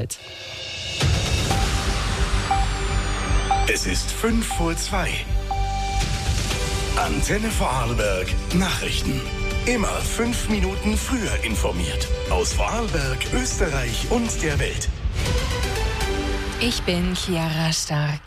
Vorfeld. Es ist 5:02. Antenne Vorarlberg Nachrichten. Immer 5 Minuten früher informiert. Aus Vorarlberg, Österreich und der Welt. Ich bin Chiara Stark.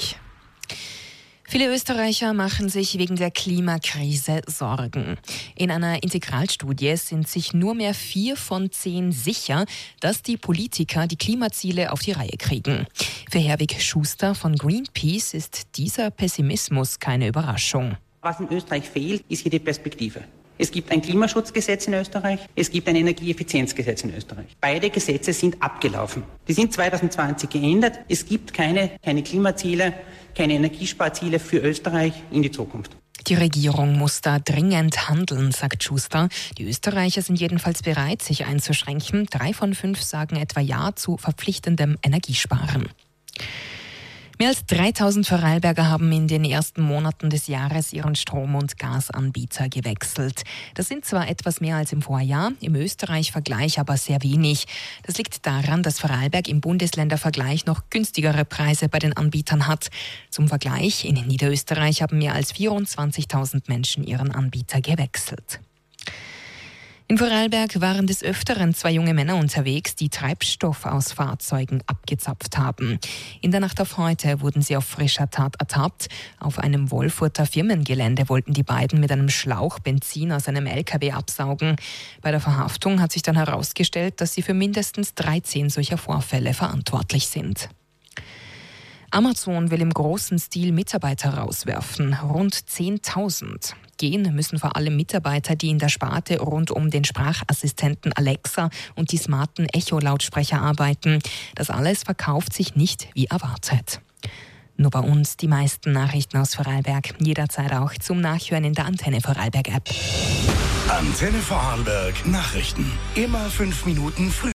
Viele Österreicher machen sich wegen der Klimakrise Sorgen. In einer Integralstudie sind sich nur mehr 4 von 10 sicher, dass die Politiker die Klimaziele auf die Reihe kriegen. Für Herwig Schuster von Greenpeace ist dieser Pessimismus keine Überraschung. Was in Österreich fehlt, ist hier die Perspektive. Es gibt ein Klimaschutzgesetz in Österreich, es gibt ein Energieeffizienzgesetz in Österreich. Beide Gesetze sind abgelaufen. Die sind 2020 geändert. Es gibt keine Klimaziele, keine Energiesparziele für Österreich in die Zukunft. Die Regierung muss da dringend handeln, sagt Schuster. Die Österreicher sind jedenfalls bereit, sich einzuschränken. 3 von 5 sagen etwa Ja zu verpflichtendem Energiesparen. Mehr als 3000 Vorarlberger haben in den ersten Monaten des Jahres ihren Strom- und Gasanbieter gewechselt. Das sind zwar etwas mehr als im Vorjahr, im Österreich-Vergleich aber sehr wenig. Das liegt daran, dass Vorarlberg im Bundesländervergleich noch günstigere Preise bei den Anbietern hat. Zum Vergleich, in Niederösterreich haben mehr als 24.000 Menschen ihren Anbieter gewechselt. In Vorarlberg waren des Öfteren 2 junge Männer unterwegs, die Treibstoff aus Fahrzeugen abgezapft haben. In der Nacht auf heute wurden sie auf frischer Tat ertappt. Auf einem Wolfurter Firmengelände wollten die beiden mit einem Schlauch Benzin aus einem LKW absaugen. Bei der Verhaftung hat sich dann herausgestellt, dass sie für mindestens 13 solcher Vorfälle verantwortlich sind. Amazon will im großen Stil Mitarbeiter rauswerfen, rund 10.000. Gehen müssen vor allem Mitarbeiter, die in der Sparte rund um den Sprachassistenten Alexa und die smarten Echo-Lautsprecher arbeiten. Das alles verkauft sich nicht wie erwartet. Nur bei uns die meisten Nachrichten aus Vorarlberg. Jederzeit auch zum Nachhören in der Antenne Vorarlberg App. Antenne Vorarlberg Nachrichten. Immer 5 Minuten früher.